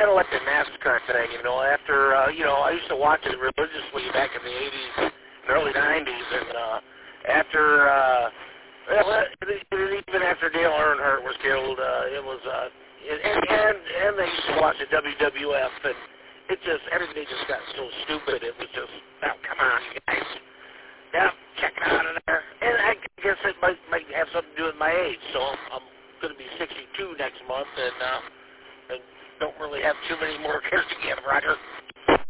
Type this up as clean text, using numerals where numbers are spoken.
kind of like the NASCAR thing, you know. After, I used to watch it religiously back in the 80s and early 90s, and even after Dale Earnhardt was killed, it was, and they used to watch the WWF, and everything just got so stupid. It was just, oh, come on, guys. Yeah, check it out of there. And I guess it might have something to do with my age, so I'm going to be 62 next month, and don't really have too many more cares to give, Roger.